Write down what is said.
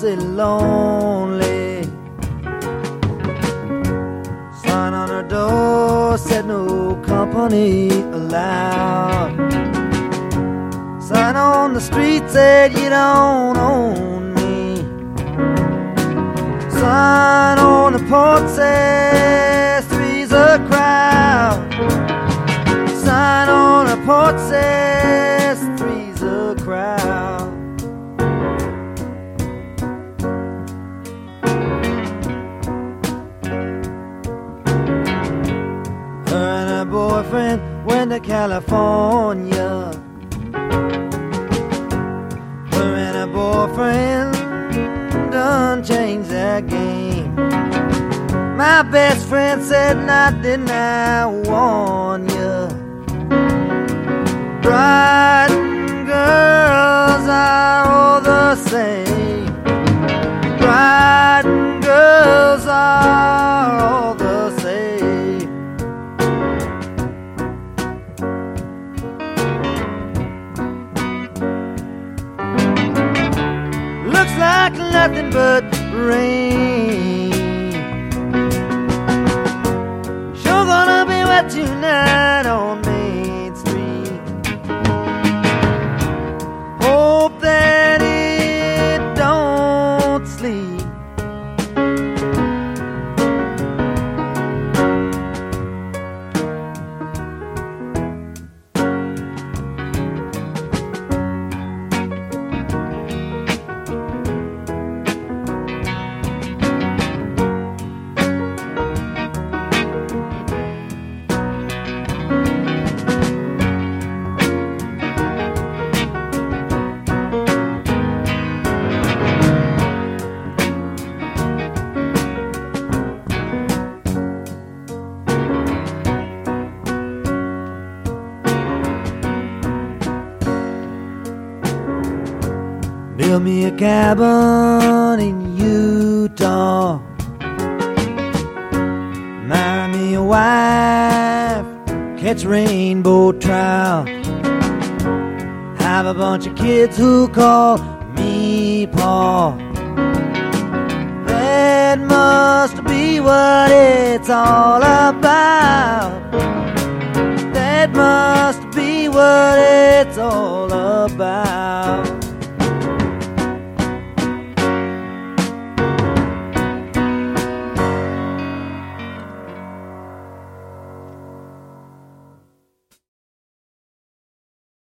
awfully lonely. Sign on her door said no company allowed. Sign on the street said you don't own me. Sign on the porch says three's a crowd. Sign on the porch says three's a crowd. Her and her boyfriend went to California. Her and her boyfriend done changed their game. My best friend said, "Not didn't I warn you? Bride and girls are all the same. Bride and girls are all the same." Looks like nothing but rain. Sure gonna be wet tonight on Main Street. Hope that it don't sleep. Build me a cabin in Utah. Marry me a wife, catch rainbow trout. Have a bunch of kids who call me Pa. That must be what it's all about. That must be what it's all about.